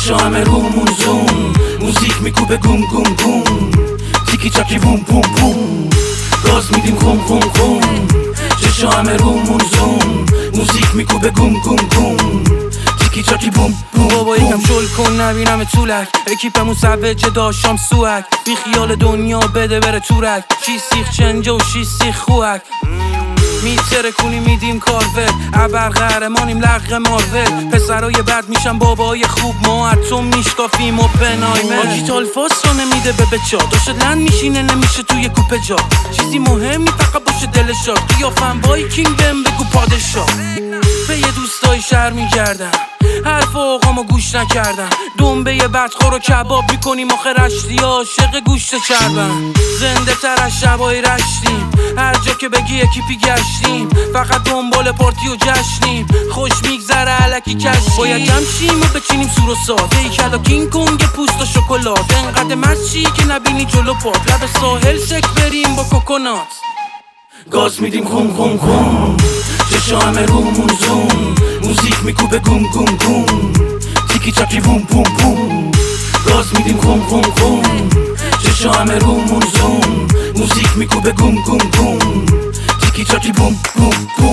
چشا همه رومون زوم، موزیک میکوبه گوم گوم گوم، تیکی چاکی بوم بوم بوم، گاز میدیم خون خون خون. چشا همه رومون زوم، موزیک میکوبه گوم گوم گوم، تیکی چاکی بوم بوم. بابا یکم شل کن نبینم طولک، اکیپمون سوجه داشتم سوک، بی خیال دنیا بده بره تورک، شی سیخ چنجه و شی سیخ خوک. میتره کنی میدیم کارور، ابر قهرمانیم لغ مارول، پسرای بد میشن بابای خوب، ما اتم میشکافیم و پنایمه. آجیتال فاس رو نمیده به بچا، داشت لند میشینه نمیشه توی کوپه جا، چیزی مهمی فقط باشه دلشا، قیافم وایکینگ بهم بگو پادشا. به یه دوستای شهر میگردم، حرف آقامو گوش نکردم، دنبه بدخور رو کباب میکنیم آخه رشتی عاشق گوشت چربم. زنده تر از شبای رشتیم، هر جا که بگی اکیپی گشتیم، فقط دنبال پارتی و جشنیم، خوش میگذره علکی کشیم. باید جمشیم و بچینیم سور و ساز، هیکل و کینگ کنگ پوست و شکلات، انقدر مشی که نبینی جلو پات، لب ساحل سک بریم با کوکونات، گاز میدیم خون خون خون. چشا همه رومون زوم، موزیک میکوبه گوم گوم گوم، تیکی چاکی بوم بوم بوم، گاز میدیم خون خون خون. چشا همه رومون زوم، موزیک میکوبه گوم گوم گوم، تیکی چاکی بوم بوم بوم.